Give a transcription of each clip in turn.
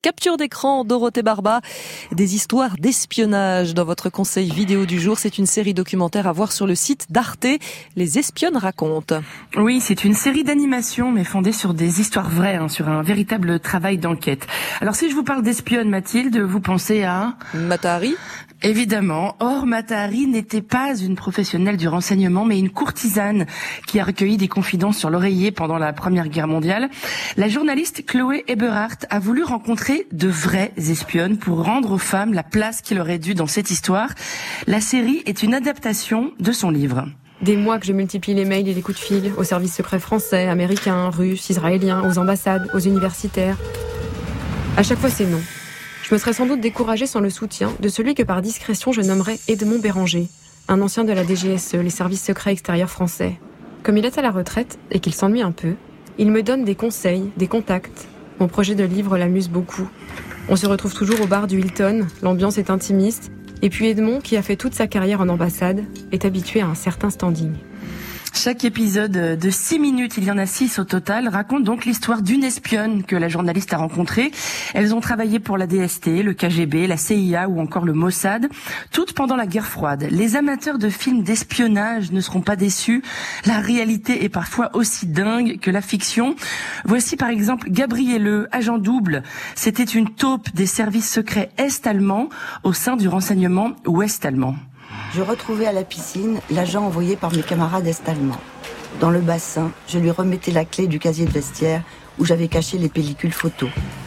Capture d'écran, Dorothée Barba, des histoires d'espionnage dans votre conseil vidéo du jour. C'est une série documentaire à voir sur le site d'Arte. Les espionnes racontent. Oui, c'est une série d'animation, mais fondée sur des histoires vraies, sur un véritable travail d'enquête. Alors si je vous parle d'espionne, Mathilde, vous pensez à... Mata Hari ? Évidemment. Or, Mata Hari n'était pas une professionnelle du renseignement, mais une courtisane qui a recueilli des confidences sur l'oreiller pendant la Première Guerre mondiale. La journaliste Chloé Eberhardt a voulu rencontrer de vraies espionnes pour rendre aux femmes la place qu'il aurait due dans cette histoire. La série est une adaptation de son livre. Des mois que je multiplie les mails et les coups de fil aux services secrets français, américains, russes, israéliens, aux ambassades, aux universitaires. À chaque fois, c'est non. Je me serais sans doute découragée sans le soutien de celui que par discrétion je nommerais Edmond Béranger, un ancien de la DGSE, les services secrets extérieurs français. Comme il est à la retraite et qu'il s'ennuie un peu, il me donne des conseils, des contacts. Mon projet de livre l'amuse beaucoup. On se retrouve toujours au bar du Hilton, l'ambiance est intimiste, et puis Edmond, qui a fait toute sa carrière en ambassade, est habitué à un certain standing. Chaque épisode de 6 minutes, il y en a 6 au total, raconte donc l'histoire d'une espionne que la journaliste a rencontrée. Elles ont travaillé pour la DST, le KGB, la CIA ou encore le Mossad, toutes pendant la guerre froide. Les amateurs de films d'espionnage ne seront pas déçus. La réalité est parfois aussi dingue que la fiction. Voici par exemple Gabriele, agent double. C'était une taupe des services secrets est-allemands au sein du renseignement ouest-allemand. Je retrouvais à la piscine l'agent envoyé par mes camarades est-allemands. Dans le bassin, je lui remettais la clé du casier de vestiaire où j'avais caché les pellicules photos.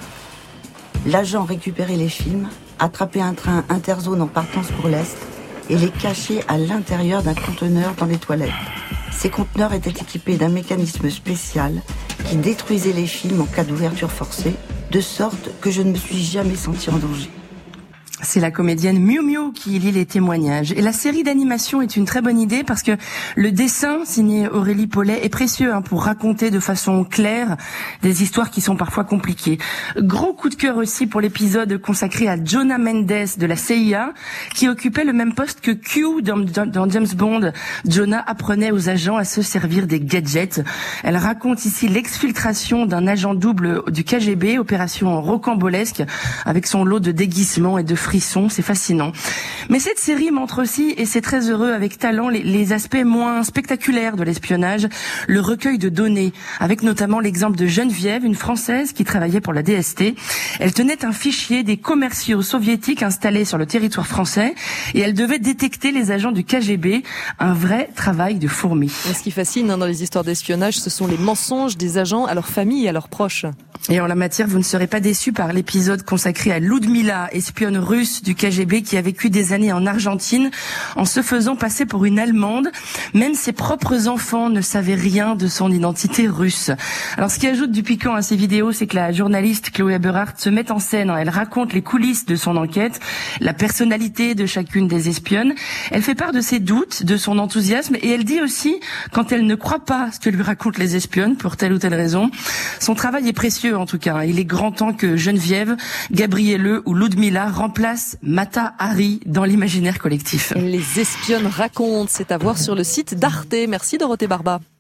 L'agent récupérait les films, attrapait un train interzone en partance pour l'Est et les cachait à l'intérieur d'un conteneur dans les toilettes. Ces conteneurs étaient équipés d'un mécanisme spécial qui détruisait les films en cas d'ouverture forcée, de sorte que je ne me suis jamais sentie en danger. C'est la comédienne Miu Miu qui lit les témoignages. Et la série d'animation est une très bonne idée parce que le dessin signé Aurélie Paulet est précieux pour raconter de façon claire des histoires qui sont parfois compliquées. Gros coup de cœur aussi pour l'épisode consacré à Jonna Mendes de la CIA qui occupait le même poste que Q dans James Bond. Jonna apprenait aux agents à se servir des gadgets. Elle raconte ici l'exfiltration d'un agent double du KGB, opération rocambolesque avec son lot de déguisements et de frissons, c'est fascinant. Mais cette série montre aussi, et c'est très heureux avec talent, les aspects moins spectaculaires de l'espionnage, le recueil de données, avec notamment l'exemple de Geneviève, une Française qui travaillait pour la DST. Elle tenait un fichier des commerciaux soviétiques installés sur le territoire français et elle devait détecter les agents du KGB, un vrai travail de fourmi. Et ce qui fascine dans les histoires d'espionnage, ce sont les mensonges des agents à leur famille et à leurs proches. Et en la matière, vous ne serez pas déçus par l'épisode consacré à Ludmila, espionne russe du KGB qui a vécu des années en Argentine en se faisant passer pour une Allemande. Même ses propres enfants ne savaient rien de son identité russe. Alors ce qui ajoute du piquant à ces vidéos, c'est que la journaliste Chloé Eberhardt se met en scène. Elle raconte les coulisses de son enquête, la personnalité de chacune des espionnes. Elle fait part de ses doutes, de son enthousiasme et elle dit aussi quand elle ne croit pas ce que lui racontent les espionnes pour telle ou telle raison. Son travail est précieux en tout cas. Il est grand temps que Geneviève, Gabriele ou Ludmila remplacent Mata Hari dans l'imaginaire collectif. Les espionnes racontent, c'est à voir sur le site d'Arte. Merci Dorothée Barba.